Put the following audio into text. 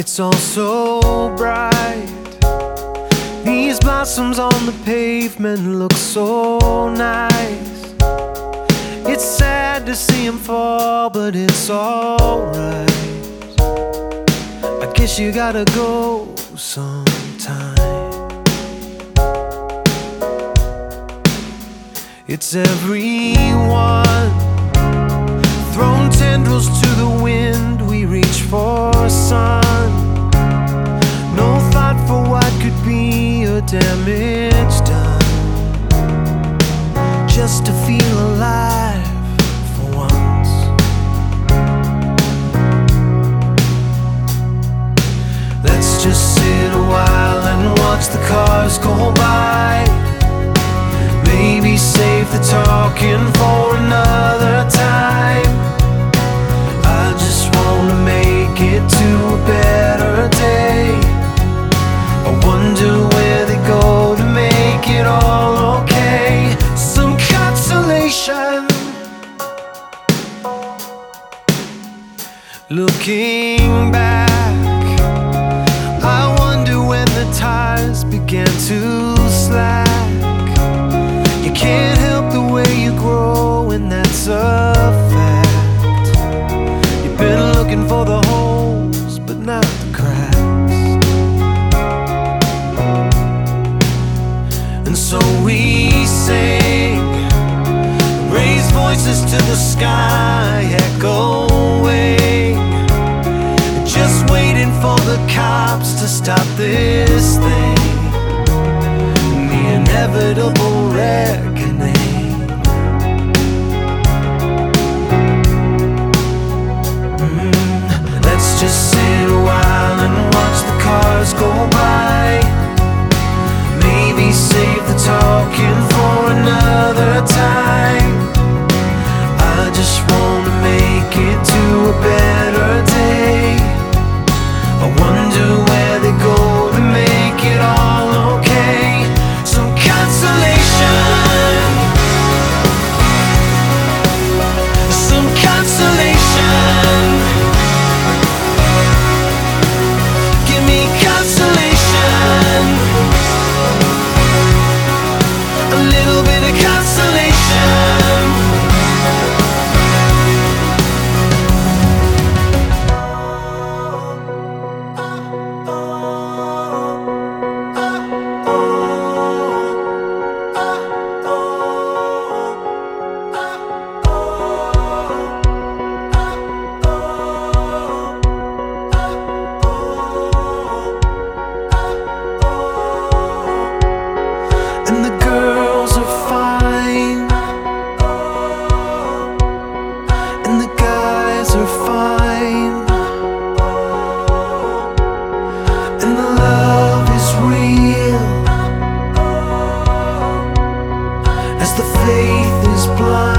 It's all so bright. These blossoms on the pavement look so nice. It's sad to see them fall, but it's alright. I guess you gotta go sometime. It's everyone thrown tendrils to the wind. We reach for sun. No thought for what could be or damage done, just to feel alive for once. Let's just sit a while and watch the cars go by. Maybe save the talking for another time. I just wanna make it to a better day. I wonder where they go to make it all okay. Some consolation. Looking back, I wonder when the ties began to slack. You can't help the way you grow, and that's a fact. You've been looking for the holes, but not the cracks. And so we sing, raise voices to the sky, echoing, just waiting for the cops to stop this thing, the inevitable reckoning. Let's just sit a while and watch the cars go by. Maybe save the talking for another time. I just wanna make it to a better day. I wonder where they go to make it all okay. Some consolation. Some consolation. Give me consolation. A little bit of consolation. And the girls are fine, and the guys are fine, and the love is real as the faith is blind.